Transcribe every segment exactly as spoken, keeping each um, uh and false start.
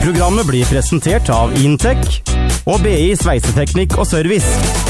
Programmet blir presentert av Intech og B I Sveiseteknikk og Service.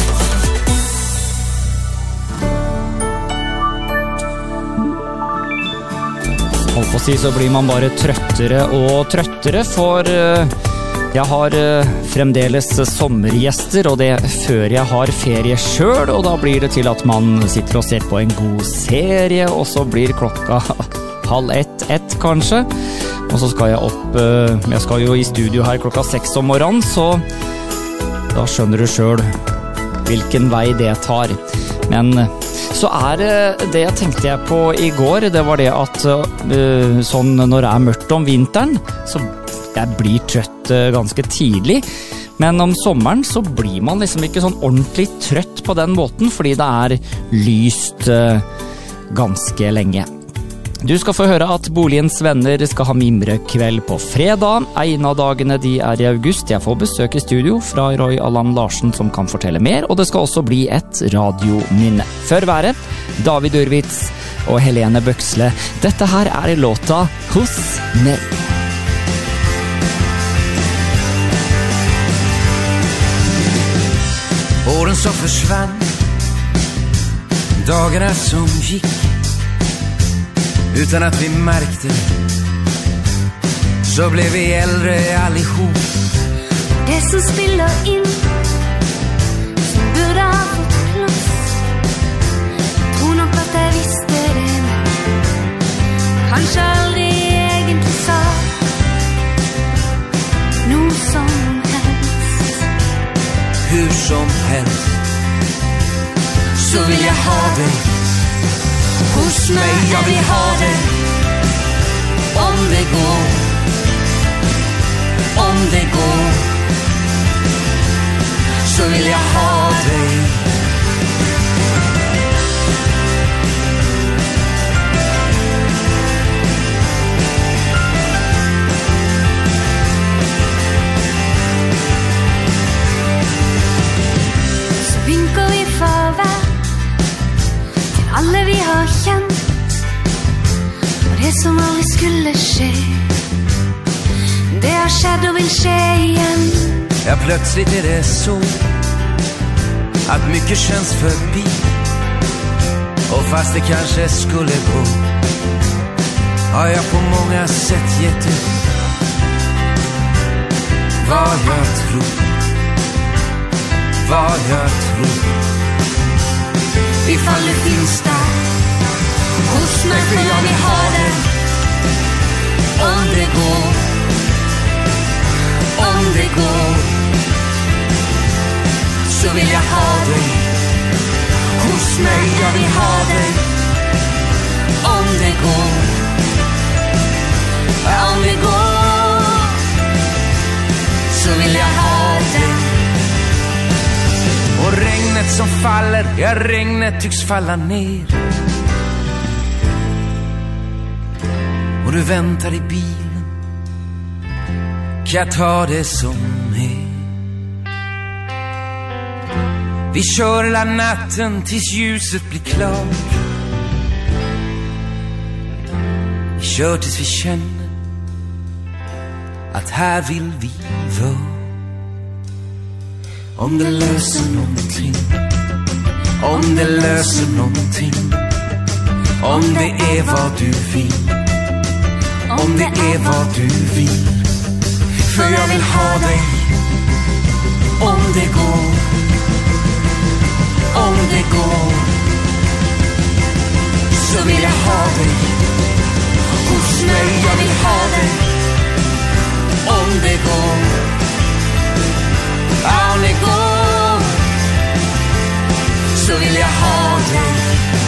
Holdt på å si så blir man bare trøttere og trøttere, for jeg har fremdeles sommergjester, og det før jeg har ferie selv, og da blir det til at man sitter og ser på en god serie, og så blir klokka halv ett, ett kanskje, og så skal jeg opp, jeg skal jo i studio her klokka seks om morgenen, så da skjønner du selv hvilken vei det tar. Men så er det det jeg tenkte jeg på i går, det var det at uh, sånn når det er mørkt om vinteren, så jeg blir trøtt uh, ganske tidlig, men om sommeren så blir man liksom ikke sånn ordentlig trøtt på den måten, fordi det er lyst uh, ganske lenge. Du skal få høre at Boligens venner skal ha mimrekveld på fredag. En av dagene de er i august. Jeg får besøk i studio fra Roy Allan Larsen som kan fortelle mer, og det skal også bli et radiominne. Før været, David Urwitz og Helene Bøksle. Dette her er låta Hos meg. Åren som försvann, dagarna som gick utan att vi märkte, så blev vi äldre allihop. Det som spiller in, som burde ha fått plass, tror nok at jeg visste det, kanskje aldri egentlig sa noe som helst. Hur som helst, så vill jag ha dig hos mig, jag vill ha det. Om det går, om det går, så vill jag ha dig. Så vinker vi farvel til alle vi har kjent, og det som aldri skulle skje, det har skjedd og vil skje igen. Ja, plötsligt är det så att mycket känns förbi, och fast det kanske skulle gå, har jag på många sätt gett upp vad jag tror, vad jag tror. Ifall det finns där hos mig, för jag vill ha det. Om det går, om det går, så vill jag ha dig hos mig, jag vill ha dig. Om det går, om det går, så vill jag ha dig. Och regnet som faller, ja, regnet tycks falla ner, och du väntar i bilen, kan jag ta det som är. Vi kör hela natten tills ljuset blir klart, vi kör tills vi känner att här vill vi vara. Om det löser någonting, om det löser någonting, om det är vad du vill, om det är vad du vill, för jag vill ha dig. Om det går, om det går, så vill jag ha dig hos mig, jag vill ha dig. Om det går, om det går, så vill jag ha dig.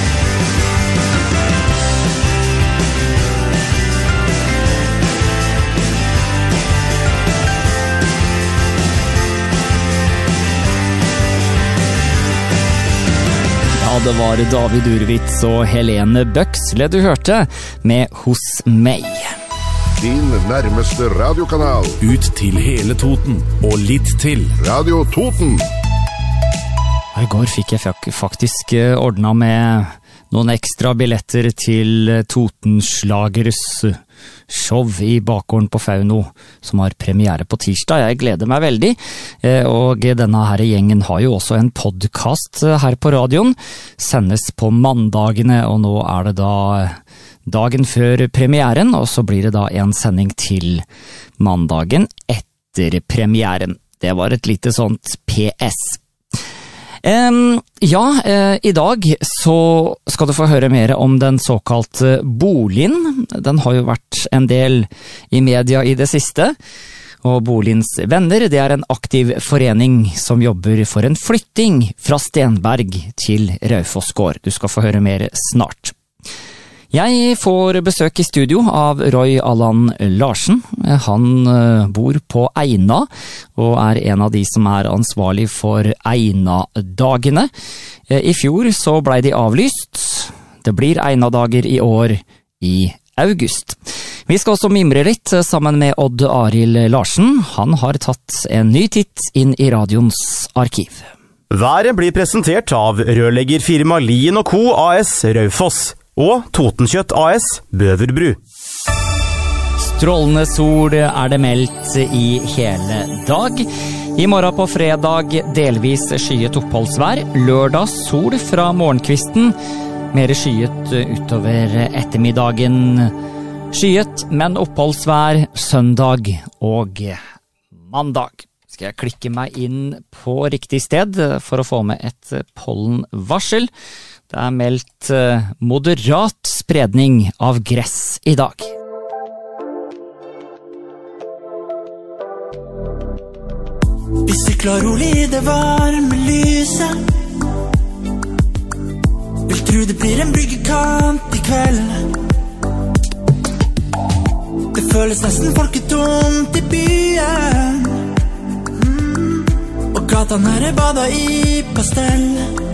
Ja, det var David Urwitz og Helene Bøksle du hørte med Hos meg. Din nærmeste radiokanal. Ut til hele Toten og litt til. Radio Toten. I går fikk jeg faktisk ordnet med noen ekstra billetter til Totenslagers show i bakgården på Fauno, som har premiere på tirsdag. Jeg gleder meg veldig, og denne her gjengen har jo også en podcast her på radioen, sendes på mandagene, og nå er det da dagen før premieren, og så blir det da en sending til mandagen etter premieren. Det var et lite sånt P S. Um, ja, uh, i dag så skal du få høre mer om den såkalte boligen. Den har jo vært en del i media i det siste. Og Boligens venner, det er en aktiv forening som jobber for en flytting fra Stenberg til Raufoss gård. Du skal få høre mer snart. Jeg får besøk i studio av Roy Allan Larsen. Han bor på Eina, og er en av de som er ansvarlig for Eina-dagene. I fjor så ble de avlyst. Det blir Eina-dager i år i august. Vi skal også mimre litt sammen med Odd Arild Larsen. Han har tatt en ny titt inn i radions arkiv. Været blir presentert av rørleggerfirma Lien og Co. A S Raufoss og Totenkjøtt A S Bøverbru. Strålende sol er det meldt i hele dag. I morgen på fredag delvis skyet oppholdsvær. Lørdag sol fra morgenkvisten. Mer skyet utover ettermiddagen. Skyet, men oppholdsvær søndag og mandag. Skal jeg klikke meg inn på riktig sted for å få med et pollenvarsel. Det er meldt moderat spredning av gress i dag. Vi sykler rolig i det varme lyset. Vil tro det blir en bryggekant i kveld. Det føles nesten folketomt i byen. Mm. Og gatan her er badet i pastell.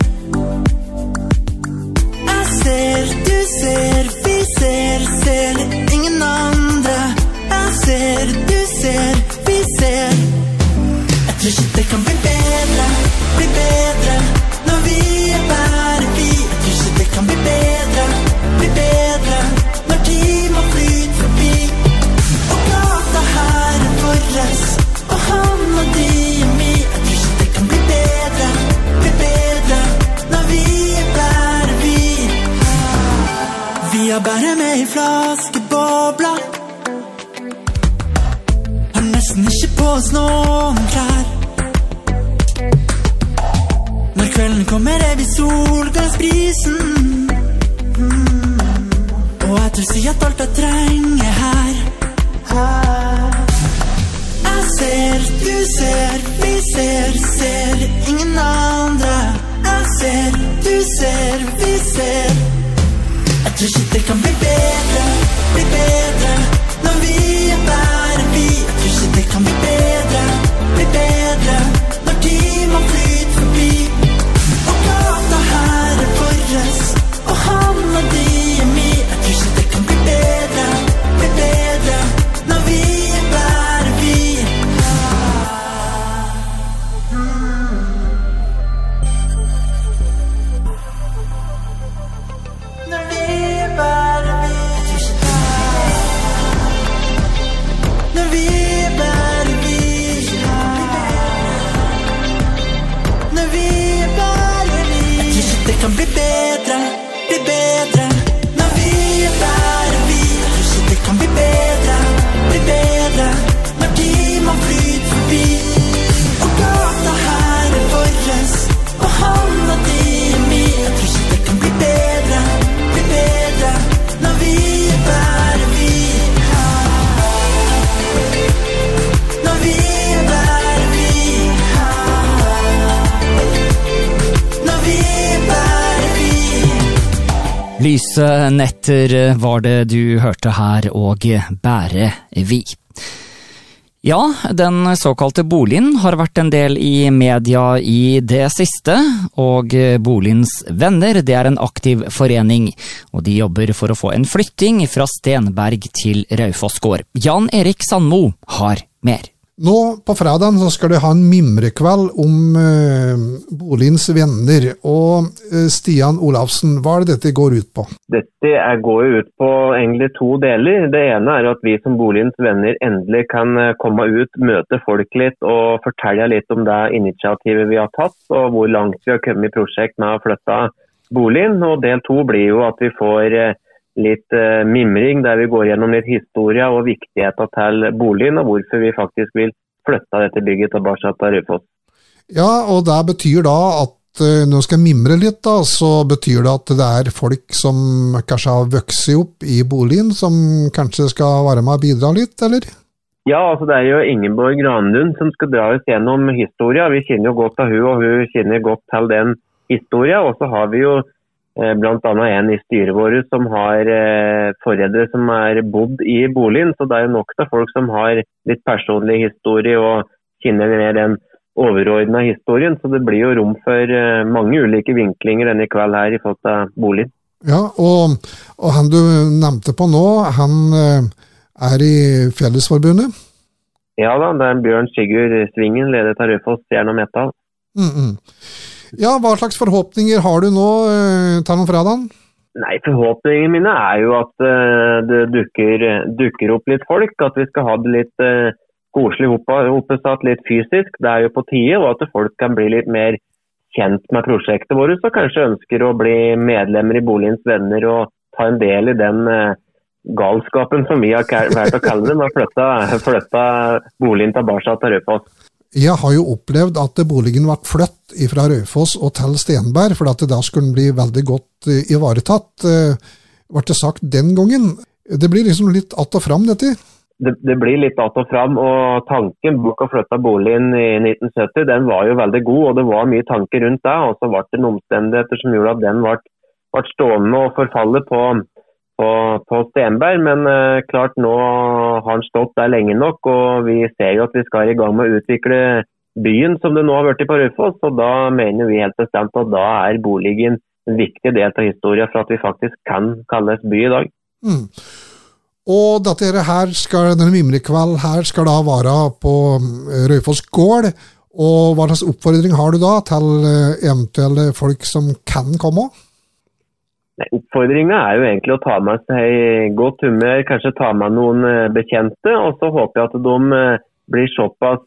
Ser, du ser, vi ser, ser ingen andre. Jeg ser, du ser, vi ser. Jeg tror ikke det kan bli bedre, bli bedre når vi er bare vi. Jeg tror ikke det kan bli bedre, bli bedre når timer flyter forbi. Og gata her er våres, og han og de er mi. Jeg tror ikke det kan bli bedre, bli bedre når vi er bare vi. Vi har bare med i flaskebobla. Har nesten ikke på oss noen klær. Når kvelden kommer er vi solgangsprisen. mm. Og jeg tror si at alt jeg trenger her. Jeg ser, du ser, vi ser, ser ingen andre. Jeg ser, du ser, vi ser. Jeg tror ikke det kan bli bedre, bli bedre når vi er bare vi. Jeg tror ikke det kan bli bedre, bli bedre når timer flyter forbi. Og gata her er våres, og han og de er mi. Jeg tror ikke det kan bli bedre, bli bedre når vi er bare vi. Når vi er bare kan bli bedre, bli bedre når vi er bare vi. Jeg tror ikke det kan bli bedre, bli bedre når timer flyter forbi. Og gata her er våres, og han og de er mi. Jeg tror ikke det kan bli bedre, bli bedre når vi er bare vi. Når vi er bare vi. Når vi er bare Lyse netter var det du hørte her, og bære vi. Ja, den såkalte boligen har vært en del i media i det siste, og Boligens venner, det er en aktiv forening, og de jobber for å få en flytting fra Stenberg til Raufoss gård. Jan Erik Sandmo har mer. Nå på fredagen så skal de ha en mimrekveld om eh, Bolins venner, og eh, Stian Olafsen, hva er det dette går ut på? Dette er, går jo ut på egentlig to deler. Det ene er at vi som Bolins venner endelig kan komme ut, møte folk litt og fortelle litt om det initiativet vi har tatt, og hvor langt vi har kommet i prosjekt med å flytte Bolin. Og del to blir jo at vi får eh, litt uh, mimring, der vi går gjennom litt historie og viktigheten til boligen, og hvorfor vi faktisk vil flytte dette bygget tilbake til Raufoss. Ja, og det betyr da at uh, når jeg skal mimre litt da, så betyr det at det er folk som kanskje har vokst opp i boligen, som kanskje skal være med og bidra litt, eller? Ja, altså det er jo Ingeborg Granlund som skal dra oss gjennom historien. Vi kjenner jo godt av hun, og hun kjenner godt til den historien, og så har vi jo blant annet en i styret vårt som har eh, foreldre som er bodd i boligen, så det er jo nok av folk som har litt personlig historie og kjenner mer den overordnede historien, så det blir jo rom for eh, mange ulike vinklinger denne kveld her i forhold til boligen. Ja, og, og han du nevnte på nå, han eh, er i Fellesforbundet? Ja da, det er Bjørn Sigurd Svingen, leder til Raufoss Jern og Metall. Mm-mm. Ja, hva slags forhåpninger har du nå eh, til noen fredagen? Nei, forhåpningene mine er jo at uh, det dukker, dukker opp litt folk, at vi skal ha det litt uh, koselig oppsatt, litt fysisk. Det er jo på tide, og at folk kan bli litt mer kjent med prosjektet vårt, og kanskje ønsker å bli medlemmer i Bolins venner og ta en del i den uh, galskapen som vi har vært å kalle det, med å flytte, flytte Bolin tilbake til Raufoss. Jeg har jo opplevd at boligen ble flytt fra Raufoss og til Stenberg, for at det da skulle bli veldig godt uh, ivaretatt. Uh, ble det sagt den gangen? Det blir liksom litt att og fram, dette? Det, det blir litt att og fram, og tanken bak å flytte boligen i nitten sytti, den var jo veldig god, og det var mye tanker rundt det, og så ble det en omstendigheter som gjorde at den ble, ble stående og forfalle på På, på Stenberg, men uh, klart nå har han stått der lenge nok, og vi ser jo at vi skal i gang med å utvikle byen som det nå har vært i på Raufoss, og da mener vi helt bestemt at da er boligen en viktig del av historien for at vi faktisk kan kalles by i dag. Mm. Og dette her skal, denne mimrekveld her skal da være på Raufoss gård, og hva slags oppfordring har du da til eventuelle folk som kan komme? Nei, oppfordringen er jo egentlig å ta med seg godt humør, kanskje ta med noen bekjente, og så håper jeg at de blir såpass,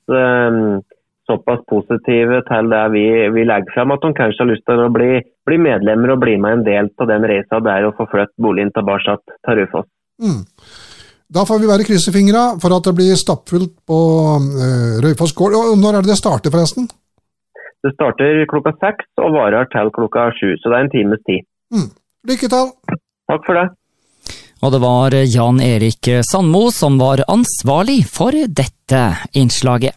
såpass positive til det vi, vi legger frem, at de kanskje har lyst til å bli, bli medlemmer og bli med en del på den reisa der og få flytt boligen tilbake til Raufoss. Mm. Da får vi være kryssefingre for at det blir stappfullt på uh, Raufoss gård. Og når er det det starter forresten? Det starter klokka seks og varer til klokka sju, så det er en times tid. Mm. Lykke til! Takk for det. Og det var Jan Erik Sandmo som var ansvarlig for dette innslaget.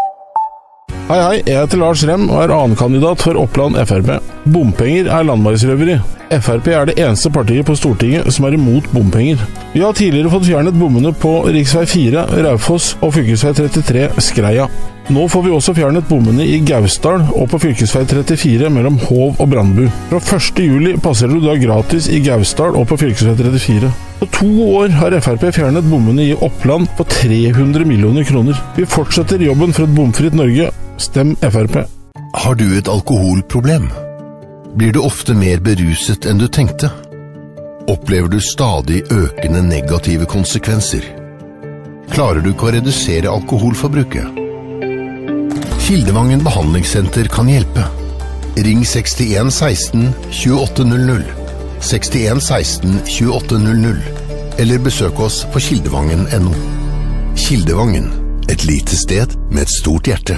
Hei hei, jeg heter Lars Rem og er annenkandidat for Oppland F R P. Bompenger er landmarksrøveri. F R P er det eneste partiet på Stortinget som er imot bompenger. Vi har tidligere fått fjernet bommene på riksvei fire, Raufoss og fylkesvei trettitre, Skreia. Nå får vi også fjernet bommene i Gausdal og på fylkesvei trettifire mellom Hov og Brandbu. Fra første juli passerer du da gratis i Gausdal og på fylkesvei trettifire. På to år har F R P fjernet bommene i Oppland på tre hundre millioner kroner. Vi fortsetter jobben for et bomfritt Norge. Stem F R P. Har du et alkoholproblem? Blir du ofte mer beruset enn du tenkte? Opplever du stadig økende negative konsekvenser? Klarer du ikke å redusere alkoholforbruket? Kildevangen behandlingssenter kan hjelpe. Ring sekstien seksten tjueåtte null null, sekstien seksten tjueåtte null null, eller besøk oss på kildevangen punktum no. Kildevangen, et lite sted med et stort hjerte.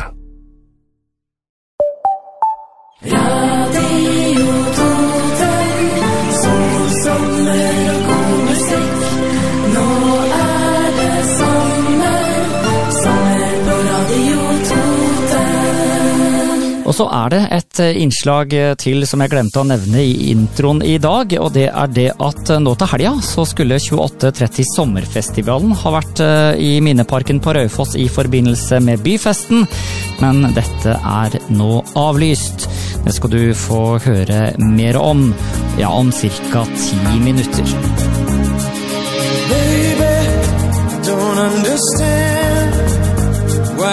Radio Toten, sol, sommer og god musikk. Nå er det sommer, sommer på Radio Toten. Og så er det et innslag til som jeg glemte å nevne i introen i dag, og det er det at nå til helga så skulle tjueåtte tretti sommerfestivalen ha vært i Minneparken på Raufoss i forbindelse med byfesten, men dette er nå avlyst. Det skal du få høre mer om, ja, om cirka ti minutter. Baby, don't understand why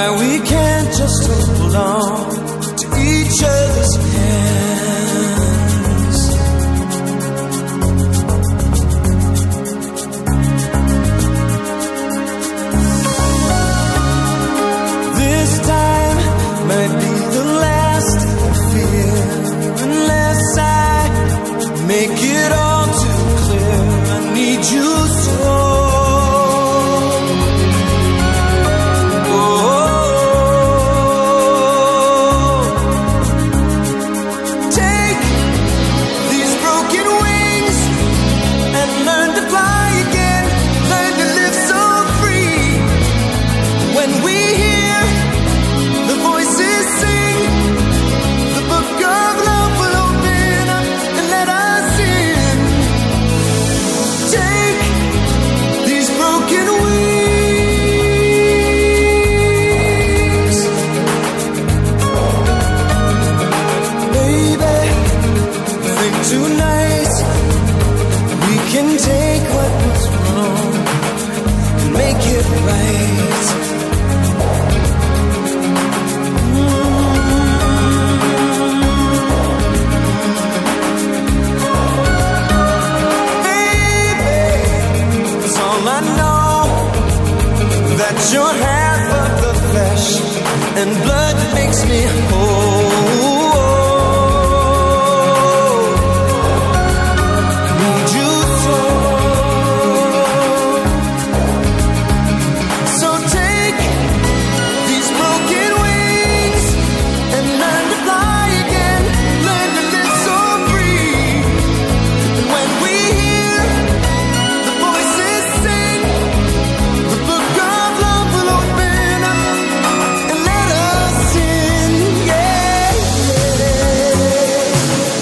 that you're half of the flesh and blood that makes me whole. Need you so. So take these broken wings and learn to fly again. Learn to live so free. And when we hear the voices sing, the book of love will open up and let us in. Yeah, yeah.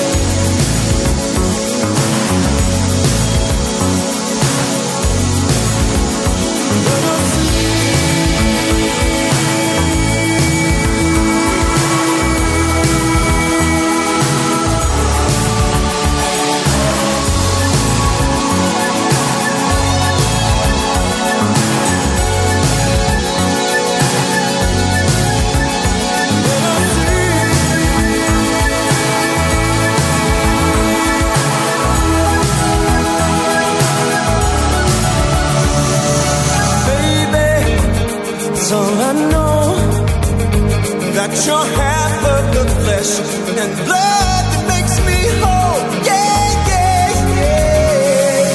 Baby, it's all I know, that you're half of the flesh and blood that makes me whole. Yeah, yeah, yeah.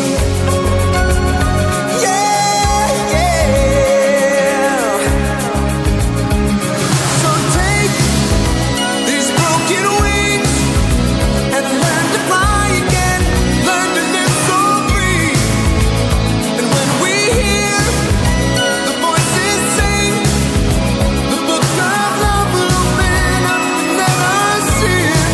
Yeah, yeah. So take these broken wings and learn to fly again. Learn to live so free. And when we hear the voices sing, the book of love will open up and let us in.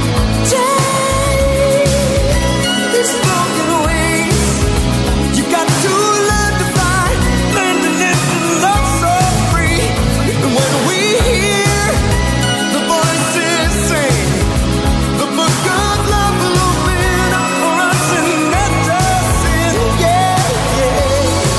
Take these broken wings. You got to learn to fly, learn to live and love so free. And when we hear the voices sing, the book of love will open up for us and let us in. Yeah, yeah.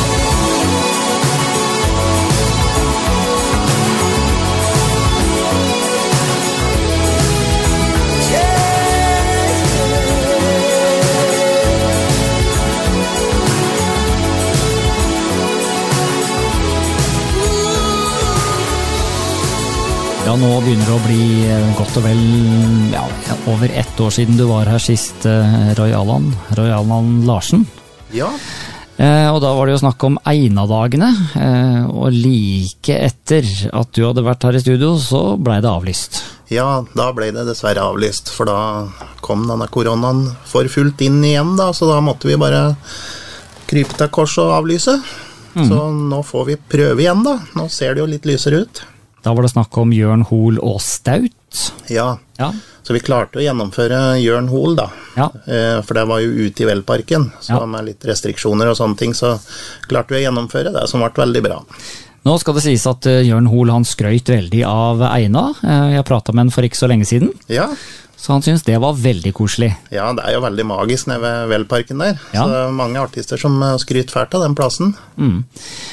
Ja, nå begynner det å bli eh, godt og vel ja, over ett år siden du var her sist, eh, Roy Allan, Roy Allan Larsen. Ja. Eh, og da var det jo snakk om Eina-dagene, eh, og like etter at du hadde vært her i studio, så ble det avlyst. Ja, da ble det dessverre avlyst, for da kom denne koronaen for fullt inn igjen da, så da måtte vi bare krype til kors og avlyse. Mhm. Så nå får vi prøve igjen da, nå ser det jo litt lysere ut. Da var det snakk om Jørn Hoel og Staut. Ja, Ja. så vi klarte å gjennomføre Jørn Hoel da, Ja. eh, for det var jo ute i Velparken, så Ja. med litt restriksjoner og sånne ting, så klarte vi å gjennomføre det, som ble veldig bra. Nå skal det sies at eh, Jørn Hoel han skrøyt veldig av Eina. Eh, jeg pratet med han for ikke så lenge siden, Ja, så han synes det var veldig koselig. ja, det er jo veldig magisk nede ved Velparken der, Ja. så det er mange artister som eh, skryter fælt av den plassen. Mm.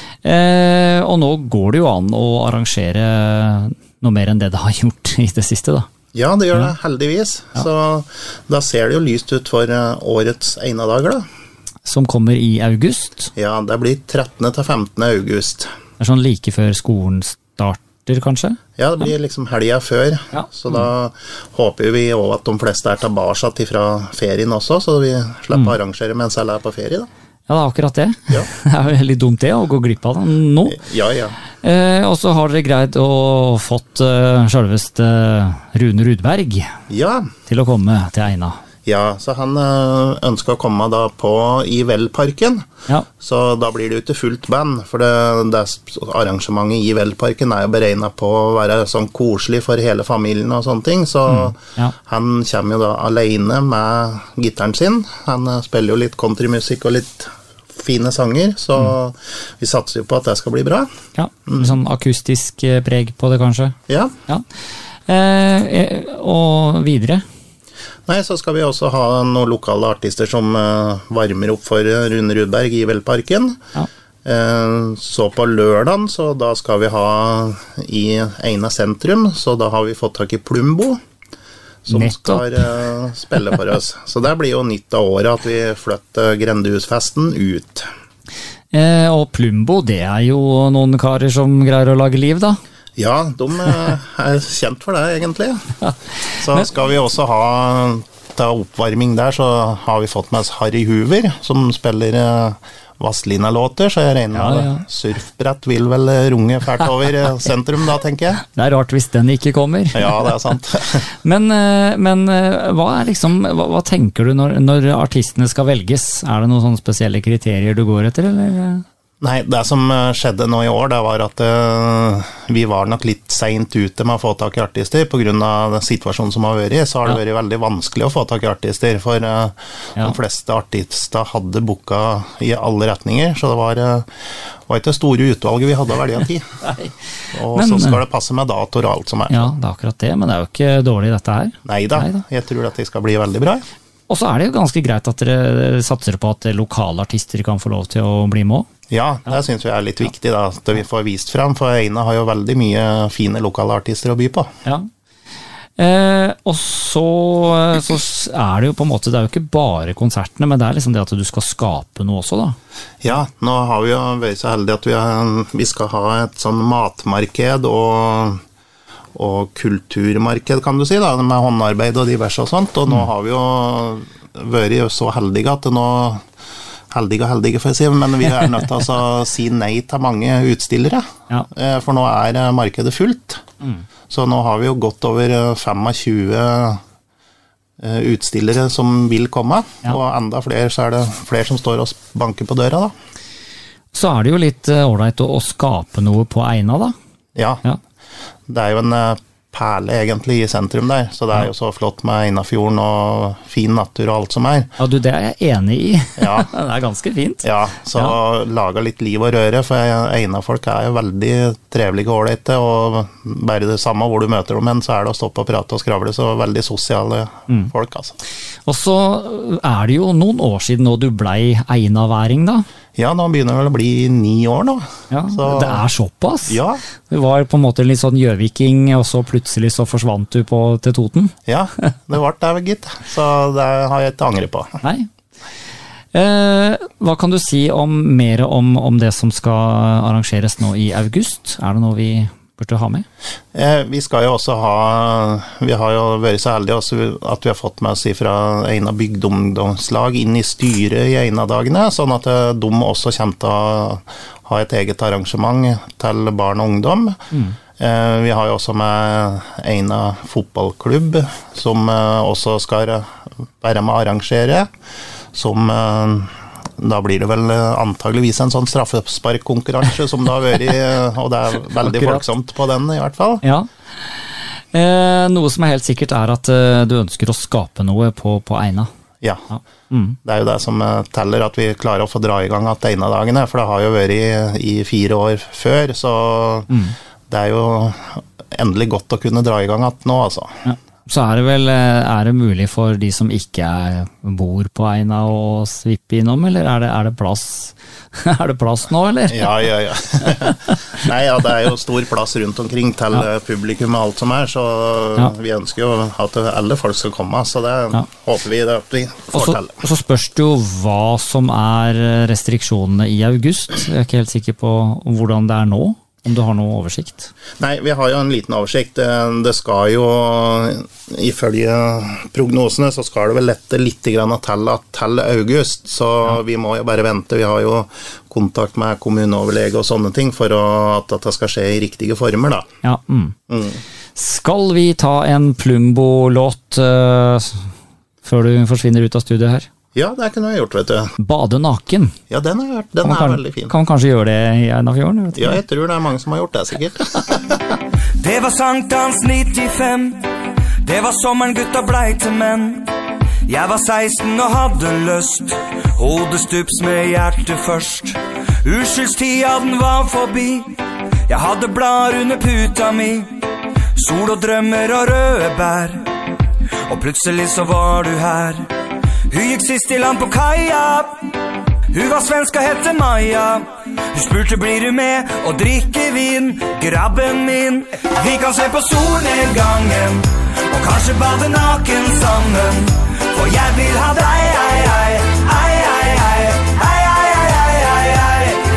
Eh, og nå går det jo an å arrangere noe mer enn det det har gjort i det siste da. Ja, det gjør det, heldigvis. Så da ser det jo lyst ut for eh, årets Eina-dager da. Som kommer i august. Ja, det blir trettende til femtende august. Det er sånn like før skolen starter, kanskje? Ja, det blir liksom helga før, Ja. så da håper vi også at de fleste er tilbake fra ferien også, så vi slipper å arrangere mens alle er på ferie da. Ja, det er akkurat det. Ja. Det er jo litt dumt det, å gå glipp av den nå. Ja, ja. Eh, og så har dere greid å fått eh, selveste Rune Rudberg Ja, til å komme til Eina. ja, så han øh, ønsker å komme da på i Velparken, Ja. så da blir det jo ikke fullt band, for det, det arrangementet i Velparken er jo beregnet på å være sånn koselig for hele familien og sånne ting, så Mm, ja. han kommer jo da alene med gitaren sin. Han øh, spiller jo litt countrymusikk og litt fine sanger, så Mm. vi satser jo på at det skal bli bra. Ja, litt sånn akustisk eh, preg på det, kanskje. Ja. Ja. Eh, eh, og videre. Nei, så skal vi også ha noen lokale artister som uh, varmer opp for Rune Rudberg i Velparken. Ja. Uh, så på lørdagen, så da skal vi ha i Eina sentrum, så da har vi fått tak i Plumbo, som Nettopp. skal uh, spille for oss. Så det blir jo nytt av året at vi flytter Grendehusfesten ut. Eh, og Plumbo, det er jo noen karer som greier å lage liv, da. Ja, de er kjent for det, egentlig. Så skal vi også ha til oppvarming der, så har vi fått med oss Harry Hoover, som spiller Vazelina-låter, så jeg regner med ja, ja. Surfbrett vil vel runge fælt over sentrum da, tenker jeg. Det er rart hvis den ikke kommer. Ja, det er sant. men, men hva er liksom, hva, hva tenker du når, når artistene skal velges? Er det noen sånne spesielle kriterier du går etter, eller? Nei, det som skjedde nå i år, det var at uh, vi var nok litt sent ute med å få tak i artister, på grunn av den situasjonen som har vært i, så har det vært veldig vanskelig å få tak i artister, for uh, ja. de fleste artister hadde boket i alle retninger, så det var, uh, var ikke store utvalget vi hadde å velge av tid. Og men, så skal det passe med datoer og alt som er. Ja, det er akkurat det, men det er jo ikke dårlig dette her. Neida, Neida. Jeg tror at det skal bli veldig bra. Og så er det jo ganske greit at dere satser på at lokale artister kan få lov til å bli med. Ja, det ja. synes vi er litt viktig da, at vi får vist frem, for Eina har jo veldig mye fine lokale artister å by på. Ja. Eh, og så, så er det jo på en måte, det er jo ikke bare konsertene, men det er liksom det at du skal skape noe også da. Ja, nå har vi jo vært så heldige at vi, har, vi skal ha et sånn matmarked og, og kulturmarked, kan du si da, med håndarbeid og diverse og sånt, og nå har vi jo vært så heldige at det nå heldige og heldige for å si, men vi er nødt til å si nei til mange utstillere, ja. For nå er markedet fullt. Mm. Så nå har vi jo gått over tjuefem utstillere som vil komme, ja. Og enda flere, så er det flere som står og banker på døra da. Så er det jo litt ordentlig å, å skape noe på Eina da. Ja, ja. Det er jo en perle egentlig i sentrum der, så det er jo så flott med Einafjorden og fin natur og alt som er. Ja, du, det er jeg enig i. Ja. Det er ganske fint. Ja, så ja. Lager litt liv og røre, for Eina-folk er jo veldig trevelige og ålreite, og bare det samme hvor du møter dem, men så er det å stoppe og prate og skravle, så veldig sosiale mm. folk, altså. Og så er det jo noen år siden nå du blei Eina-væring da. Ja, nå begynner det vel å bli ni år nå. Ja, så, det er såpass? Ja. Du var på en måte litt sånn gjøviking, og så plutselig så forsvant du på, til Toten? Ja, det var det, gitt. Så det har jeg ikke angret på. Nei. Eh, hva kan du si om, mer om, om det som skal arrangeres nå i august? Er det noe vi burde ha med? Eh, vi skal jo også ha, vi har jo vært så heldige også at vi har fått med oss fra Eina bygdeungdomslag inn i styret i Eina-dagene, sånn at de også kommer til å ha et eget arrangement til barn og ungdom. Mm. Eh, vi har jo også med Eina fotballklubb, som eh, også skal være med å arrangere, som eh, da blir det vel antageligvis en sånn straffesparkkonkurranse som det har vært, og det er veldig Akkurat. Folksomt på den i hvert fall. Ja. Eh, noe som er helt sikkert er at eh, du ønsker å skape noe på, på Eina. Ja, ja. Mm. Det er jo det som teller, at vi klarer å få dra i gang at Eina-dagene, for det har jo vært i, i fire år før, så mm. det er jo endelig godt å kunne dra i gang at nå, altså. Ja. Så er det vel, er det mulig for de som ikke er, bor på Eina å svippe innom, eller er det, er det plass? Er det plass nå, eller? Ja, ja, ja. Nei, ja, det er jo stor plass rundt omkring til ja. Publikum og alt som er, så ja. Vi ønsker jo at alle folk skal komme, så det ja. Håper vi det at vi får Også, til. Og så spørs det jo hva som er restriksjonene i august. Jeg er ikke helt sikker på hvordan det er nå. Om du har noe oversikt? Nei, vi har jo en liten oversikt. Det skal jo, ifølge prognosene, så skal det vel lette litt grann til, til august, så ja. Vi må jo bare vente. Vi har jo kontakt med kommuneoverlege og sånne ting for å, at det skal skje i riktige former, da. Ja. Mm. Mm. Skal vi ta en Plumbo-låt uh, før du forsvinner ut av studiet her? Ja, det kunne vi gjort, vet du. Bade naken. Ja, den er, den er kan, veldig fin. Kan man kanskje gjøre det i Einafjorden? Ja, jeg tror det er mange som har gjort det, sikkert. Det var sankthans nittifem. Det var sommeren gutta blei til menn. Jeg var seksten og hadde lyst. Hodet stups med hjertet først. Uskyldstida den var forbi. Jeg hadde blader under puta mi. Sol og drømmer og røde bær. Og plutselig så var du her. Hun gikk sist i land på kaia. Hun var svensk og hette Maja. Hun spurte blir du med og drikke vin, grabben min. Vi kan se på solnedgangen og kanskje bade naken sammen. For jeg vil ha deg, ei, ei, ei, ei, ei, ei, ei, ei, ei, ei, ei.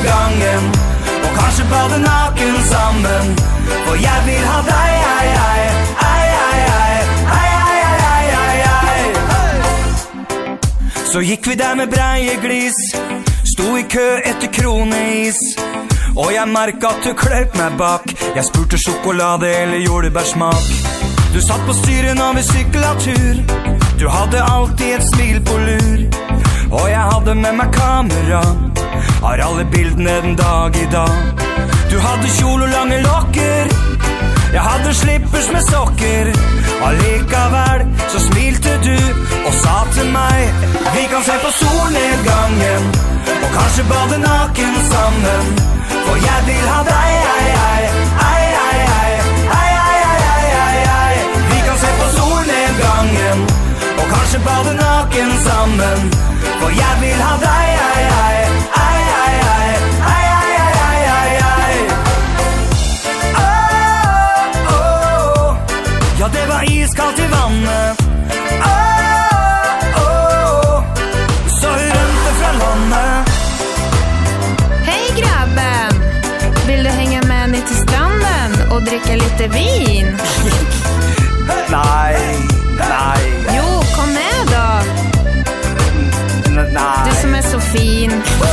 solnedgangen, og kanskje bade naken sammen, for jeg vil ha deg, ei, ei, ei, ei, ei, ei, ei, ei, ei, ei. Så gikk vi der med breie glis, sto i kø etter kroneis, og jeg merket at du kløp meg bak. Jeg spurte sjokolade eller jordbærsmak. Du satt på styren av en sykelatur, du hadde alltid et smil på lur, og jeg hadde med meg kamera, har alle bildene den dag i dag. Du hadde kjol og lange lokker, jeg hadde slippers med sokker, allikevel så smilte du og sa til meg, vi kan se på solnedgangen, og kanskje bade naken sammen, for jeg vil ha deg, ei, ei, ei, ei, ei, ei, ei, ei, ei, ei. Vi kan se på solnedgangen, og kanskje bade naken sammen, for jeg vil ha deg, ei, ei, ei, ei, ei, ei, ei, ei, ei, ei. Oh, oh, ja, det var iskaldt i vannet. Oh, oh, så hun rømte fra landet. Hej grabben, vill du hänga med ner till stranden och dricka lite vin? Nej, nej. Jo, kom med då. N- nej. Du som är så fin.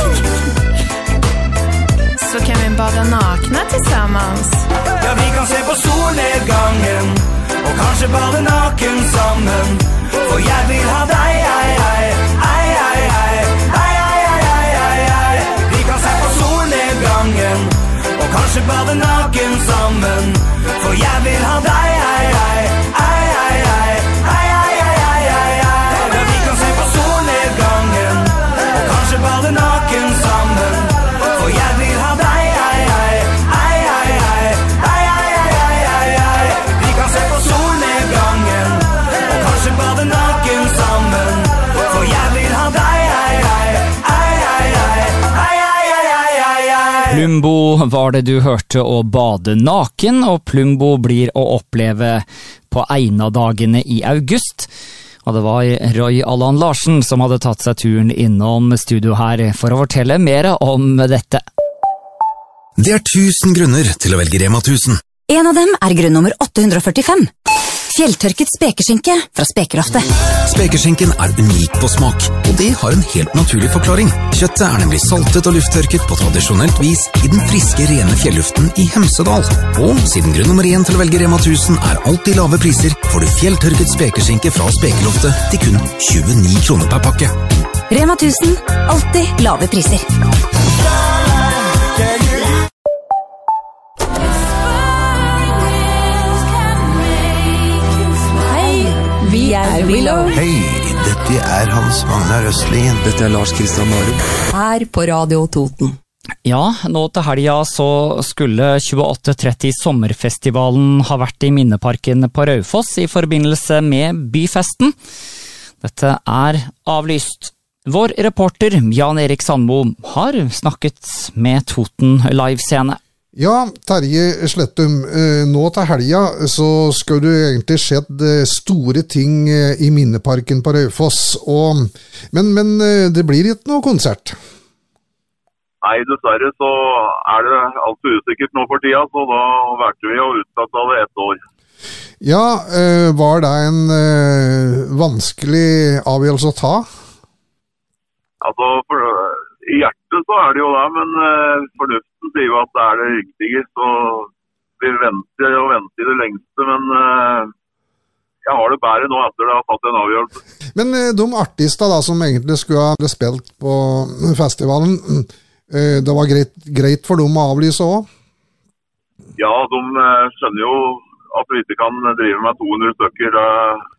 Så kan vi bada nakna tillsammans. Ja, vi kan se på solnedgangen, og kanskje bade naken sammen, for jeg vil ha deg, ei, ei, ei, ei, ei, ei, ei, ei, ei, ei. Vi kan se på solnedgangen, og kanskje bade naken sammen, for jeg vil ha deg, ei, ei, ei, ei, ei, ei, ei, ei, ei, ei. Ja, vi kan se på solnedgangen, og kanskje bade naken sammen, for jeg vil ha deg, ei, ei, ei, ei, ei, ei, ei, ei, ei, ei. Vi kan se på solnedgangen, og kanskje bade naken sammen, for jeg vil ha deg, ei, ei, ei, ei, ei, ei, ei, ei, ei, ei. Plumbo var det du hørte å bade naken, og Plumbo blir å oppleve på Eina-dagene i august. Og det var Roy Allan Larsen som hadde tatt seg turen innom studio her for å fortelle mer om dette. Det er tusen grunner til å velge Rema tusen. En av dem er grunn nummer åtte hundre førtifem. Fjelltørket spekeskinke fra Spekeloftet. Spekeskinken er unik på smak, og det har en helt naturlig forklaring. Kjøttet er nemlig saltet og lufttørket på tradisjonelt vis i den friske, rene fjelluften i Hemsedal. Og siden grunn nummer én til å velge Rema tusen er alltid lave priser, får du fjelltørket spekeskinke fra Spekeloftet til kun tjueni kroner per pakke. Rema tusen, alltid lave priser. Vi er Willow. Hei, dette er Hans Magnar Østlien. Dette er Lars Kristian Marum. Her på Radio Toten. Ja, nå til helga så skulle tjueåtte tretti sommerfestivalen ha vært i Minneparken på Raufoss i forbindelse med byfesten. Dette er avlyst. Vår reporter Jan Erik Sandmo har snakket med Toten Live-scene. Ja, Terje Slettum, nå til helga så skal du egentlig skjedd store ting i Minneparken på Raufoss, og, men, men det blir ikke noe konsert? Nei, dessverre så er det alt usikkert nå for tida, så da vært vi jo utsatt av det ett år. Ja, var det en vanskelig avgjørelse å ta? Altså, for, i hjertet så er det jo det, men fornuften sier jo at det er det riktige, så vi venter og venter i det lengste, men jeg har det bedre nå etter det har tatt en avgjørelse. Men de artister da, som egentlig skulle ha spilt på festivalen, det var greit, greit for dem å avlyse også? Ja, de skjønner jo at vi ikke kan drive med to hundre stykker. Det,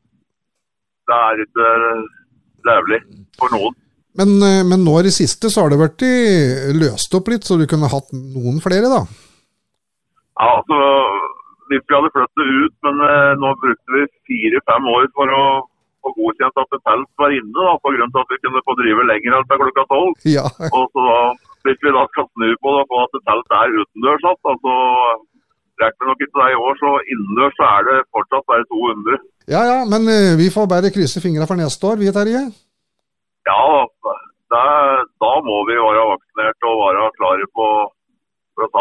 det er ikke levelig for noen. Men, men nå i det siste så har det vært løst opp litt, så du kunne hatt noen flere da? Ja, altså, hvis vi hadde flyttet ut, men nå brukte vi fire-fem år for å få godkjent at det telt var inne, da, på grunn til at vi kunne få drive lenger enn til klokka tolv. Ja. Og så da, hvis vi da skal snu på det, på at det telt er utendørs, altså, rekker vi nok ikke det i år, så innendørs så er det fortsatt bare to hundre. Ja, ja, men vi får bare krysse fingrene for neste år, vi Terje? Ja, det, da må vi være vaksinert og være klare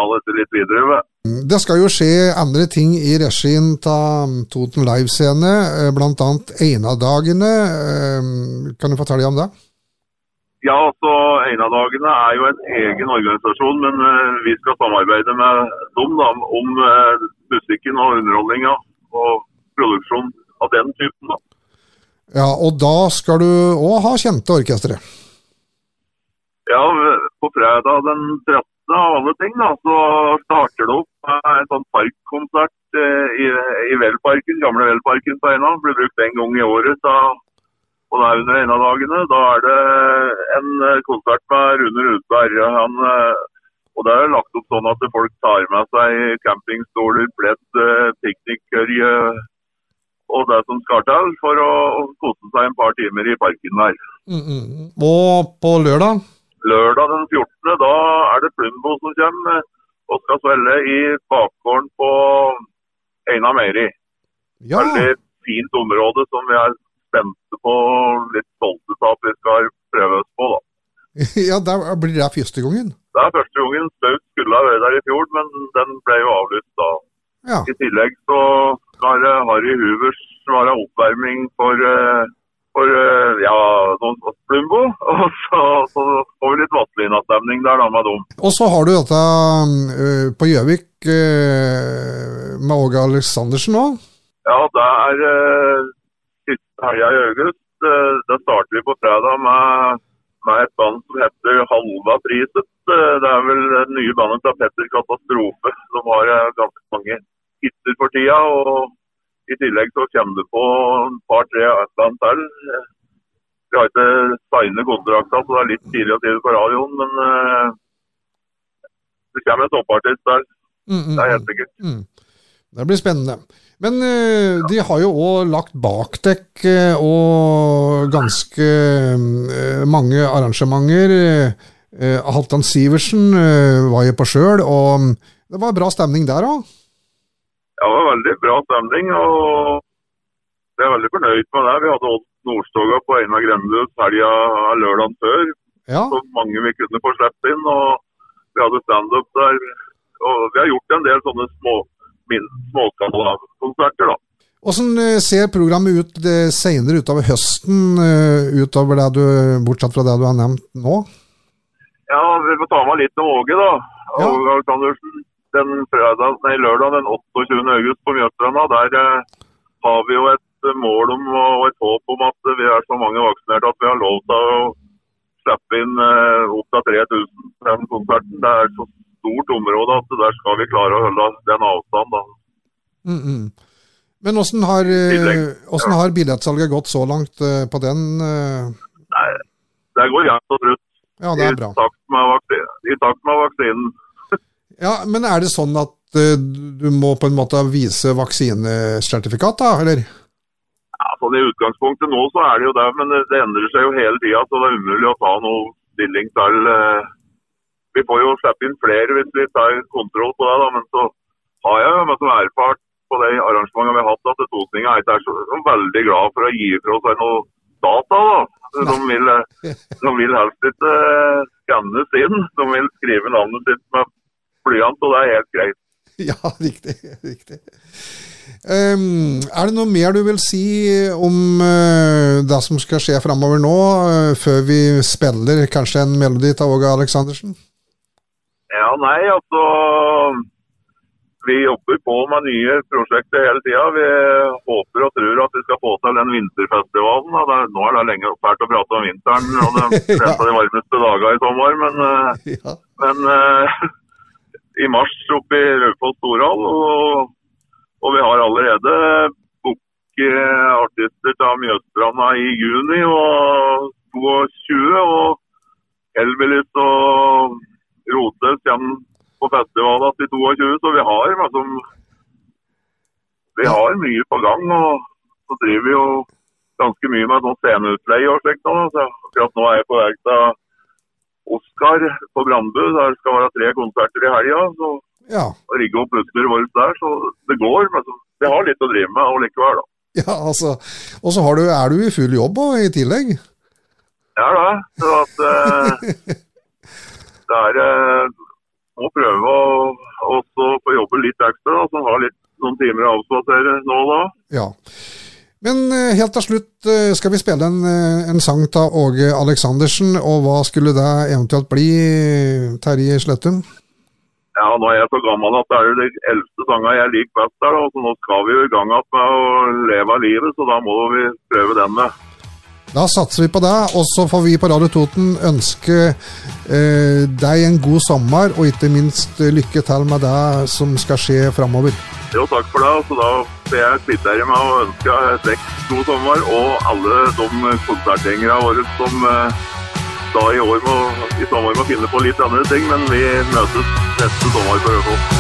male dette litt videre. Det skal jo skje andre ting i regien av Toten Live-scene, blant annet Einadagene. Kan du fortelle om det? Ja, altså Einadagene er jo en egen organisasjon, men uh, vi skal samarbeide med dem da, om uh, musikken og underholdninga og produksjon av den typen da. Ja, og da skal du også ha kjente orkestre. Ja, på fredag den trettende av alle ting da, så starter det opp en sånn parkkonsert uh, i, i Velparken, gamle Velparken på Eina. Det blir brukt en gang i året da. Og det er under en av dagene, da er det en konsert med Rune Rudberg. Han, og det er lagt opp sånn at folk tar med seg campingstoler, pledd, piknikkørje og det som skal til for å kose seg en par timer i parken der. Mm -mm. Og på lørdag? Lørdag den fjortende, da er det Plumbo som kommer og skal spille i bakgården på Eina Meieri. Ja. Veldig fint område som vi er spente på, litt stolte av at vi skal prøve oss på da. Ja, da blir det første gangen. Det er første gangen. Staut skulle ha vært der i fjor, men den ble jo avlyst da. Ja. I tillegg så skal Harry Huvers være oppvarming for, for ja, noen Plumbo, og så, så får vi litt Vazelina-stemning der da med dem. Og så har du dette uh, på Gjøvik uh, med Åge Aleksandersen også? Ja, det er uh, siste helga i august. Uh, da starter vi på fredag med, med et band som heter Halva Priset. Uh, det er vel det nye bandet til Petter Katastrofe. De har uh, ganske mange hitter for tida, og i tillegg så kommer det på en par-tre band til. Vi har ikke signet kontrakter, så det er litt tidlig å si det på radioen, men uh, det kommer en toppartist der. Mm, mm, det er helt sikkert. Mm. Det blir spennende. Men uh, de har jo også lagt bakdekk uh, og ganske uh, mange arrangementer. Uh, Halvdan Sivertsen uh, var jo på sjøl, og det var bra stemning der også. Ja, det var veldig bra stemning, og jeg er veldig fornøyd med det. Vi hadde Odd Nordstoga på Einar Grendhus helga lørdagen før, ja. Så mange vi kunne få slippe inn, og vi hadde stand-up der. Og vi har gjort en del sånne små, småskala-konserter da. Hvordan ser programmet ut senere utover høsten, utover det du, bortsett fra det du har nevnt nå? Ja, vi får ta med litt om Åge da. Ja. Åge Aleksandersen. Den fredag, nei, lørdag den åtteogtjuende august på Mjøstranda, der eh, har vi jo et mål om og et håp om at vi er så mange vaksinerte at vi har lov til å slippe inn eh, opp til tre tusen på den konserten. Det er så stort område at der skal vi klare å holde den avstand da. Mm -mm. Men hvordan har, hvordan har billettsalget gått så langt uh, på den? Uh... Nei, det går jevnt og trutt. Ja, det er bra. I takt med, vaksinen, i takt med vaksinen. Ja, men er det sånn at uh, du må på en måte vise vaksinesertifikat da, eller? Ja, sånn i utgangspunktet nå så er det jo det, men det endrer seg jo hele tiden, så det er umulig å ta noe stilling til. Uh, vi får jo slippe inn flere hvis vi tar kontroll på det da, men så har jeg jo med som erfart på de arrangementene vi har hatt, at Totninga er ikke så, så veldig glad for å gi fra seg noe data da. De vil, de vil helst ikke uh, skannes inn, de vil skrive navnet sitt med blyant, og det er helt greit. Ja, riktig, riktig. Um, er det noe mer du vil si om uh, det som skal skje fremover nå, uh, før vi spiller kanskje en melodi til Åge Aleksandersen? Ja, nei, altså vi jobber på med nye prosjekter hele tiden. Vi håper og tror at vi skal få til den vinterfestivalen. Det, nå er det lenge fælt å prate om vinteren, og det er flest av de varmeste dagene i sommer, men, uh, ja. men uh, i mars oppe i Raufoss Storhall, og, og vi har allerede booket artister til Mjøstranda i juni og tjueto, og Elbilis og Rotes kommer på festivalet til tjueto, så vi har, altså, vi har mye på gang, og så driver vi jo ganske mye med sånn sceneutleie og slikt nå, så akkurat nå er jeg på vei til Oskar på Brandbu, der skal være tre konserter i helga, så ja. rigge opp utstyret vårt der, så det går, men så, vi har litt å drive med og likevel da. Ja, altså, og så har du, er du i full jobb også, i tillegg? Ja da, så at eh, det er, må prøve å også få jobbe litt ekstra, da, så ha litt noen timer å avspasere nå og da. Ja. Men helt til slutt skal vi spille en, en sang til Åge Aleksandersen, og hva skulle det eventuelt bli, Terje Slettum? Ja, nå er jeg så gammel at det er det eldste sangen jeg liker best der, da. Så nå skal vi jo i gang med å leve av livet, så da må vi prøve den med. Da satser vi på det, og så får vi på Radio Toten ønske eh, deg en god sommer, og ikke minst lykke til med det som skal skje fremover. Jo, takk for det, så da ser jeg kvittere med å ønske deg god sommer, og alle de konsertgjengere våre som eh, da i år må, i sommer må finne på litt andre ting, men vi møtes neste sommer på Rødfoss.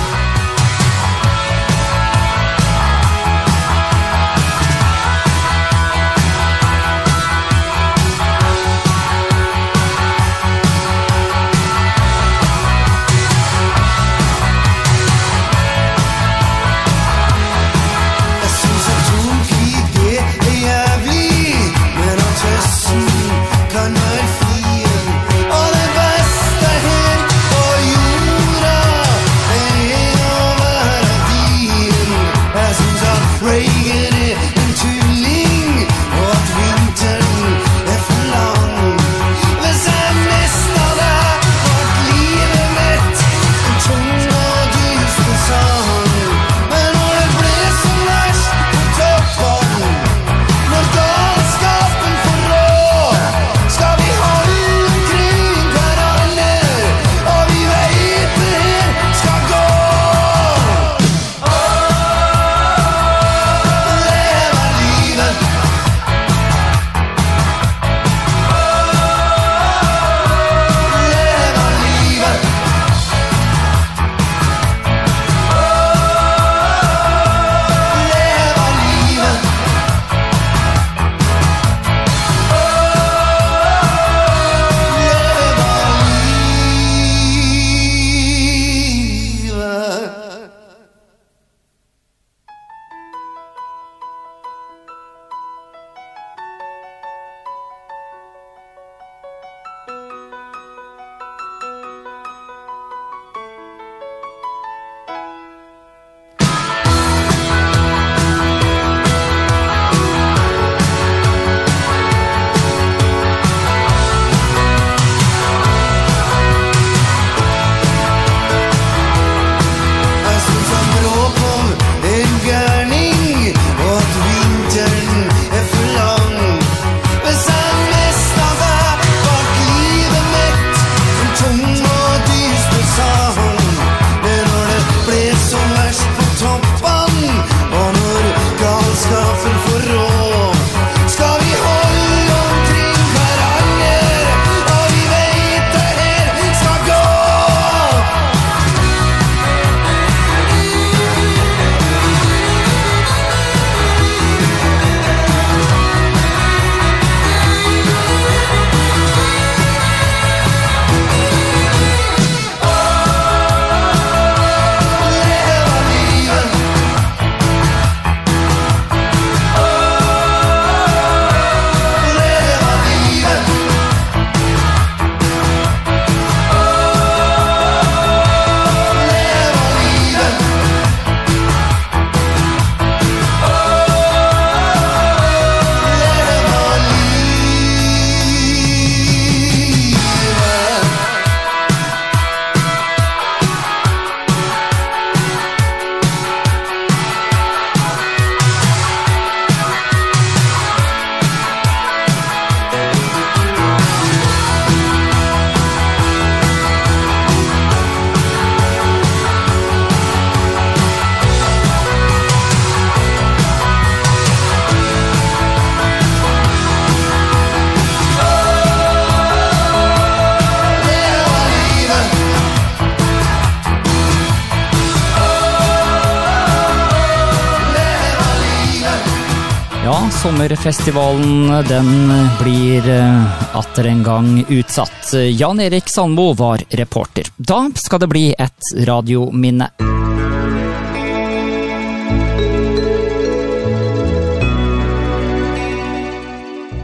Sommerfestivalen, den blir atter en gang utsatt. Jan Erik Sandmo var reporter. Da skal det bli et radiominne.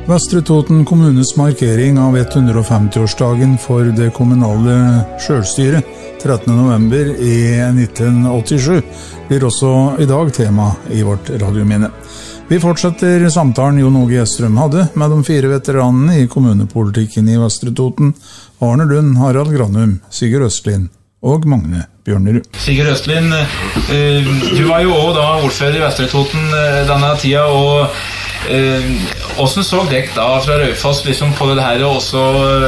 Vestre Toten kommunes markering av hundreogfemti-årsdagen for det kommunale selvstyret trettende november i nitten åttisju blir også i dag tema i vårt radiominne. Vi fortsetter samtalen Jon Åge Gjestrøm hadde med de fire veteranene i kommunepolitikken i Vestre Toten, Arne Lund, Harald Granum, Sigurd Østlin og Magne Bjørnerud. Sigurd Østlin, du var jo også da ordfører i Vestre Toten denne tida, og hvordan så dere da fra Raufoss liksom på det her, og også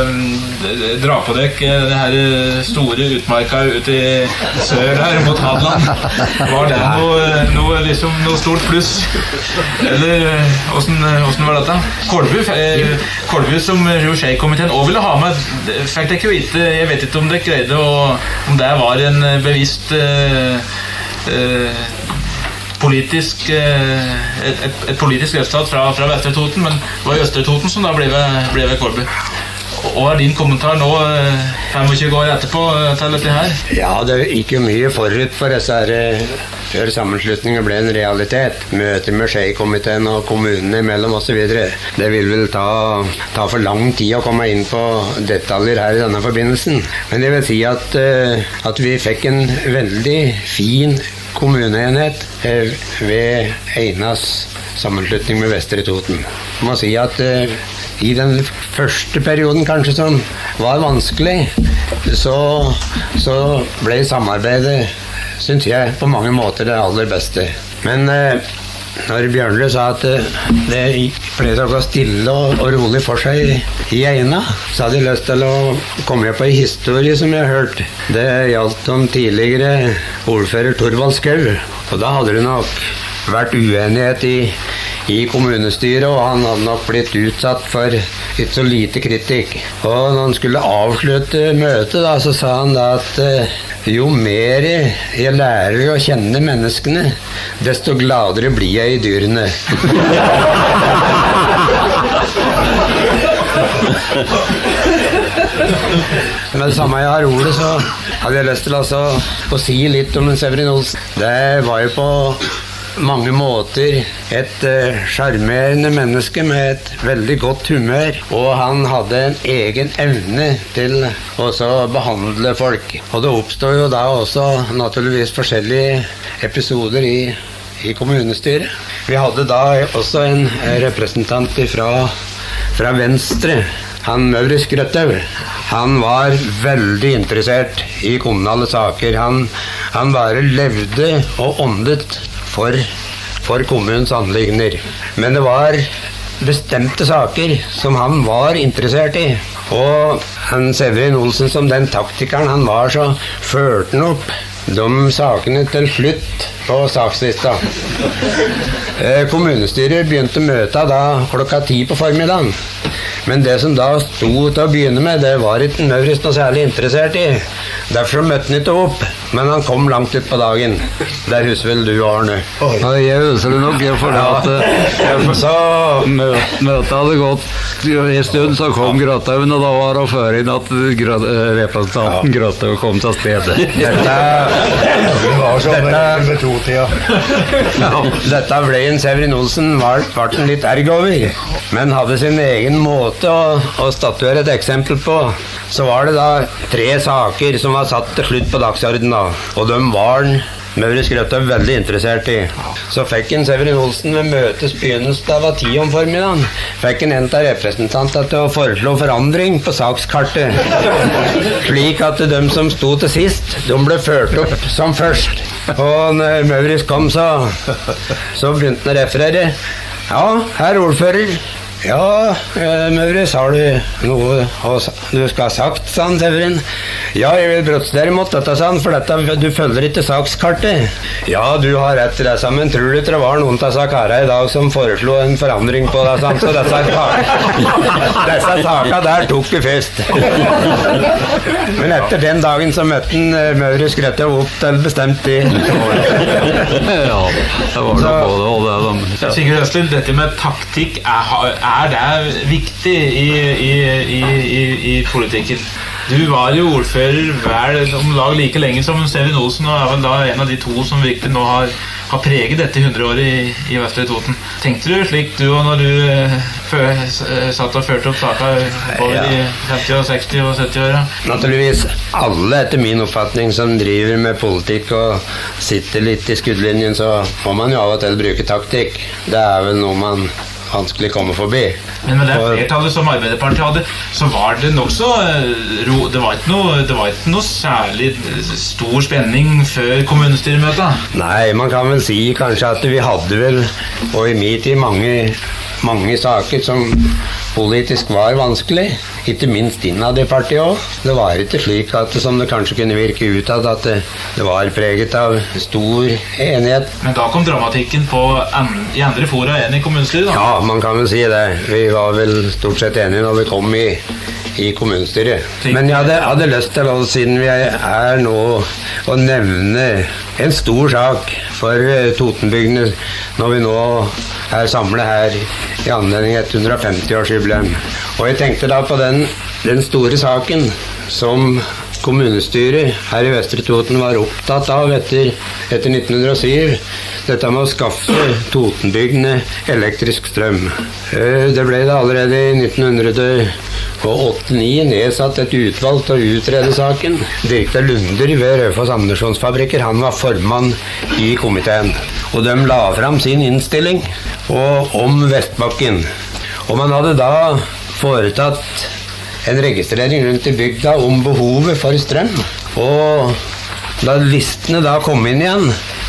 dra på dere det her store utmarka ute i sør her mot Hadeland? Var det noe, noe, liksom, noe stort pluss? Eller hvordan, hvordan var dette? Kolbu, Kolbu som Rouget-komiteen også ville ha med, fikk dere jo ikke, jeg vet ikke om dere greide, og om det var en bevisst uh, uh, politisk et, et, et politisk resultat fra, fra Vestre Toten, men det var i Østre Toten som da ble ved, ble ved Kolbu. Og er din kommentar nå tjuefem år etterpå til dette her? Ja, det gikk jo mye forut for disse her, før sammenslutningen ble en realitet. Møter med Skei-komiteen og kommunene imellom og så videre. Det vil vel ta, ta for lang tid å komme inn på detaljer her i denne forbindelsen. Men jeg vil si at, at vi fikk en veldig fin kommuneenhet ved Einas sammenslutning med Vestre Toten. Jeg må si at uh, i den første perioden kanskje som var vanskelig, så, så ble samarbeidet, synes jeg, på mange måter det aller beste. Men uh, når Bjørnerud sa at uh, det pleide å gå stille og, og rolig for seg i Eina, så hadde jeg lyst til å komme på en historie som jeg har hørt. Det gjaldt om tidligere ordfører Torvald Skau, og da hadde det nok vært uenighet i, i kommunestyret, og han hadde nok blitt utsatt for ikke så lite kritikk. Og når han skulle avslutte møtet, da, så sa han da at uh, jo mer jeg lærer å kjenne menneskene, desto gladere blir jeg i dyrene. Men det samme jeg har ordet, så hadde jeg lyst til altså, å si litt om Severin Olsen. Det var jo på mange måter et charmerende uh, menneske med et veldig godt humør, og han hadde en egen evne til å behandle folk. Og det oppstod jo da også naturligvis forskjellige episoder i, i kommunestyret. Vi hadde da også en representant fra, fra Venstre, han Maurits Grøthaug. Han var veldig interessert i kommunale saker. Han, han bare levde og åndet for, for kommunens anliggender. Men det var bestemte saker som han var interessert i. Og han Severin Olsen, som den taktikeren han var, så førte han opp de sakene til slutt på sakslista. Kommunestyret begynte møtet da klokka ti på formiddagen. Men det som da sto til å begynne med, det var ikke Maurits noe særlig interessert i. Derfor møtte han ikke opp, men han kom langt ut på dagen. Der husker vel du, Arne? Ja, jeg husker det nok, for det at så møtet hadde gått en stund, så kom Grøthaug, og da var det før inn at representanten Grøthaug kom til stedet. Dette, det var som med to-tida. Ja, dette ble en Severin Olsen, var, var den litt erg over, men hadde sin egen måte å, å statuere et eksempel på. Så var det da tre saker som var satt til slutt på dagsordenen da, og de var Maurits Grøthaug veldig interessert i. Så fikk en Severin Olsen ved møtets begynnelse, da var ti om formiddagen, fikk en en av representanter til å foreslå forandring på sakskartet, slik at de som sto til sist, de ble ført opp som først. Og når Maurits kom, så, så begynte han å referere. Ja, herr ordfører. Ja, Maurits, har du noe du skal ha sagt, sa han Severin. Ja, jeg vil protestere mot dette, sa han, for dette, du følger ikke sakskartet. Ja, du har rett til det, sa han, men tror du ikke det var noen av sakene i dag som foreslo en forandring på det, sa han, så disse disse sakene der tok vi først. Men etter den dagen så møtte han Maurits Grøthaug opp til bestemt tid. Ja, det var det både og det. Ja. Sigurd Østlin, dette med taktikk er, er det viktig i, i, i, i, i politikken? Du var jo ordfører vel om lag like lenge som Steven Olsen, og er vel da en av de to som virkelig nå har, har preget dette hundreåret i, i Vestre Toten. Tenkte du slik du og når du eh, fø, satt og førte opp saker over ja. I femti og seksti og sytti åra? Naturligvis alle etter min oppfatning som driver med politikk og sitter litt i skuddlinjen, så må man jo av og til bruke taktikk. Det er vel noe man vanskelig kommer forbi. Men med det flertallet som Arbeiderpartiet hadde, så var det nok så ro, det var ikke noe, det var ikke noe særlig stor spenning før kommunestyremøtet. Nei, man kan vel si kanskje at vi hadde vel, og i min tid mange, mange saker som politisk var vanskelig, ikke minst innad i partiet også. Det var ikke slik at som det kanskje kunne virke utad at det, det var preget av stor enighet. Men da kom dramatikken på en, i andre fora enn i kommunestyret da? Ja, man kan vel si det. Vi var vel stort sett enige når vi kom i, i kommunestyret. Men jeg hadde, hadde lyst til, siden vi er nå, å nevne en stor sak for Totenbygdene når vi nå er samlet her i anledning hundre og femti års jubileum. Og jeg tenkte da på den, den store saken som kommunestyret her i Vestre Toten var opptatt av etter, etter nitten hundre og syv, dette med å skaffe Totenbygdene elektrisk strøm. Det ble da allerede i nitten åttiåtte-ni nedsatt et utvalg til å utrede saken. Direktør Lunder ved Raufoss Ammunisjonsfabrikker, han var formann i komiteen. Og de la fram sin innstilling og om Vestbakken. Og man hadde da foretatt en registrering rundt i bygda om behovet for strøm. Og da listene da kom inn igjen,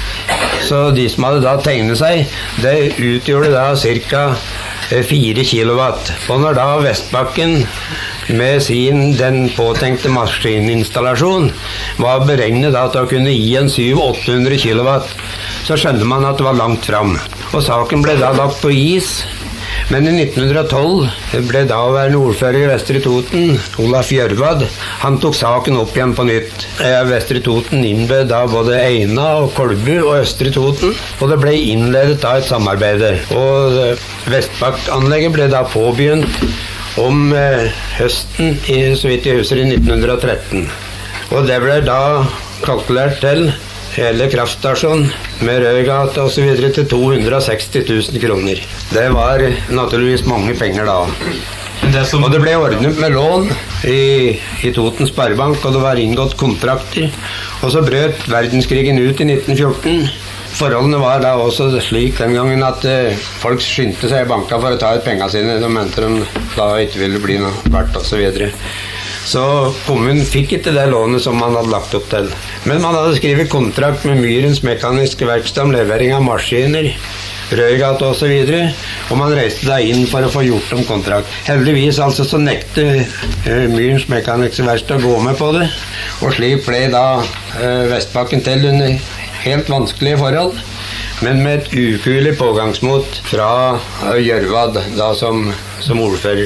så de som hadde da tegnet seg, det utgjorde da cirka fire kilowatt. Og når da Vestbakken med sin, den påtenkte maskininstallasjon, var beregnet da til å kunne gi en syv til åtte hundre kilowatt, så skjønte man at det var langt fram. Og saken ble da lagt på is. Men i nitten tolv ble daværende ordfører i Vestre Toten, Olaf Jørvad, han tok saken opp igjen på nytt. Vestre Toten innbød da både Eina og Kolbu og Østre Toten, og det ble innledet da et samarbeid. Og Vestbakk-anlegget ble da påbegynt om høsten, i, så vidt jeg husker, i nitten tretten. Og det ble da kalkulert til hele kraftstasjonen med Rødgata og så videre til to hundre og seksti tusen kroner. Det var naturligvis mange penger da. Det som... Og det ble ordnet med lån i, i Toten Sparebank, og det var inngått kontrakter. Og så brøt verdenskrigen ut i nitten fjorten. Forholdene var da også slik den gangen at eh, folk skyndte seg i banka for å ta ut pengene sine. De mente de da ikke ville bli noe verdt og så videre. Så kommunen fikk ikke det lånet som man hadde lagt opp til. Men man hadde skrivet kontrakt med Myrens mekaniske verksted om levering av maskiner, Røygata og så videre, og man reiste da inn for å få gjort om kontrakt. Heldigvis altså så nekte uh, Myrens mekaniske verksted å gå med på det, og slik ble da uh, Vestbakken til under helt vanskelige forhold, men med et ukuelig pågangsmot fra uh, Jørvad da som, som ordfører.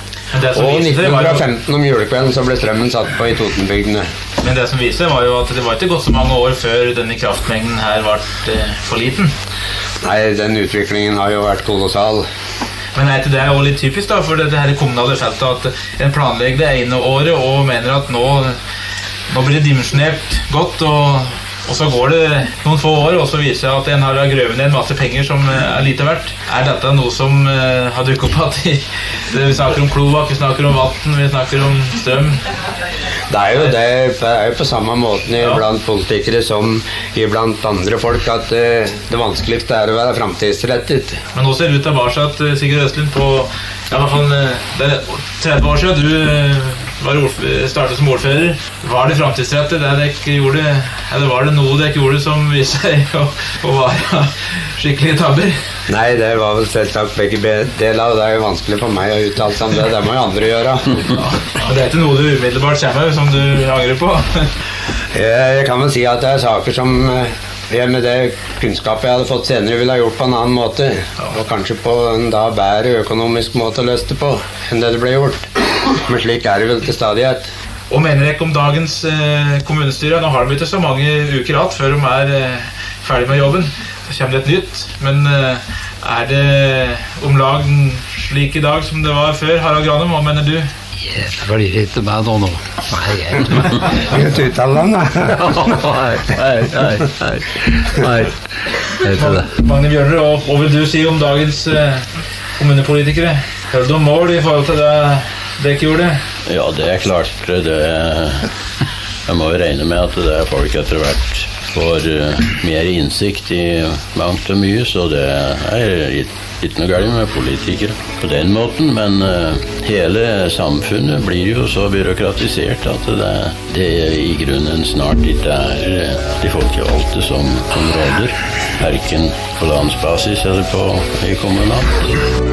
Og i nitten femten om julekvelden så ble strømmen satt på i Totenbygdene. Men det som viser var jo at det var ikke gått så mange år før denne kraftmengden her var for liten. Nei, den utviklingen har jo vært kolossal. Men er ikke det også litt typisk da, for dette her kommunale feltet, at en planlegger det ene året og mener at nå, nå blir det dimensjonert godt, og, og så går det noen få år, og så viser det at en har grøvet ned en masse penger som er lite verdt. Er dette noe som uh, har dukket opp at vi, vi snakker om kloakk, vi snakker om vatten, vi snakker om strøm? Det er jo det, det er jo på samme måten iblant politikere som iblant andre folk at uh, det vanskeligste er å være fremtidsrettet. Men nå ser du tilbake at Sigurd Østlund på ja, i hvert fall, det er tretti år siden du var startet som ordfører. Var det fremtidsrettet det dere gjorde, eller var det noe dere gjorde som viste seg å, å være skikkelig tabber? Nei, det var vel selvsagt begge deler, og det er jo vanskelig for meg å uttale seg om det. Det må jo andre gjøre. Ja. Og det er ikke noe du umiddelbart kommer som du angrer på? Jeg kan vel si at det er saker som jeg med det kunnskapet jeg hadde fått senere ville ha gjort på en annen måte, og kanskje på en da bedre økonomisk måte å løse det på enn det det ble gjort. Men slik er det vel til stadighet. Og mener jeg ikke om dagens eh, kommunestyre, nå har de ikke så mange uker att før de er eh, ferdig med jobben, så kommer det et nytt, men eh, er det om lag slik i dag som det var før, Harald Granum, hva mener du? jeg blir ikke med nå nå. Nei, jeg er ikke med. Vi er ikke uttale den, da. Nei, nei, nei, nei. Nei, jeg vet det. Magne Bjørner, og hva vil du si om dagens eh, kommunepolitikere? Hører du om mål i forhold til det dere gjorde? Ja, det er klart. Det, jeg må jo regne med at det er folk etter hvert får uh, mer innsikt i mangt og mye, så det er ikke noe galt med politikere på den måten, men uh, hele samfunnet blir jo så byråkratisert at det, det i grunnen snart ikke er uh, de folkevalgte som, som råder, hverken på landsbasis eller på i kommunalt.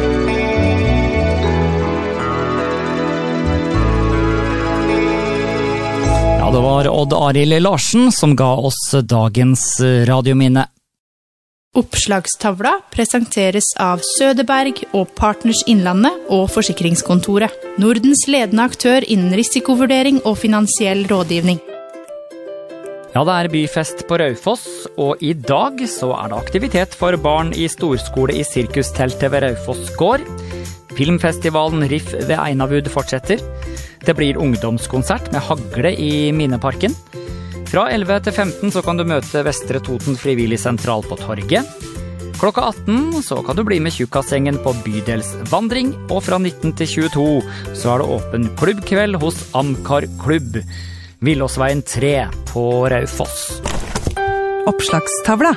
Ja, det var Odd Arild Larsen som ga oss dagens radiominne. Oppslagstavla presenteres av Søderberg og Partners Innlandet og Forsikringskontoret. Nordens ledende aktør innen risikovurdering og finansiell rådgivning. Ja, det er byfest på Raufoss, og i dag så er det aktivitet for barn i storskole i sirkusteltet ved Raufoss gård. Filmfestivalen Riff ved Einavud fortsetter. Det blir ungdomskonsert med hagle i Minneparken. Fra elleve til femten så kan du møte Vestre Toten frivillig sentral på torget. Klokka atten så kan du bli med Tjukkasgjengen på bydelsvandring, og fra nitten til tjueto så er det åpen klubbkveld hos Amcar Klubb. Villåsveien tre på Raufoss. Oppslagstavla.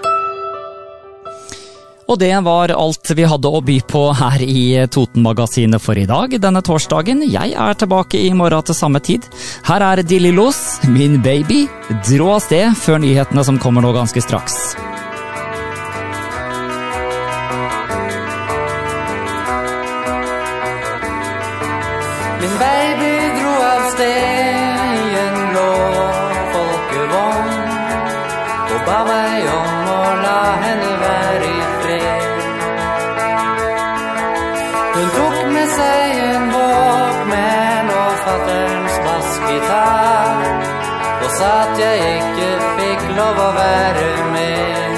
Og det var alt vi hadde å by på her i Toten-magasinet for i dag, denne torsdagen. Jeg er tilbake i morgen til samme tid. Her er De Lillos, min baby. Dra av sted før nyhetene som kommer nå ganske straks. Min baby dro av sted i en blå folkevogn og ba meg om å la henne være i fred. Hun tok med seg en Walkman og fatterns bassgitar og sa at jeg ikke fikk lov å være med.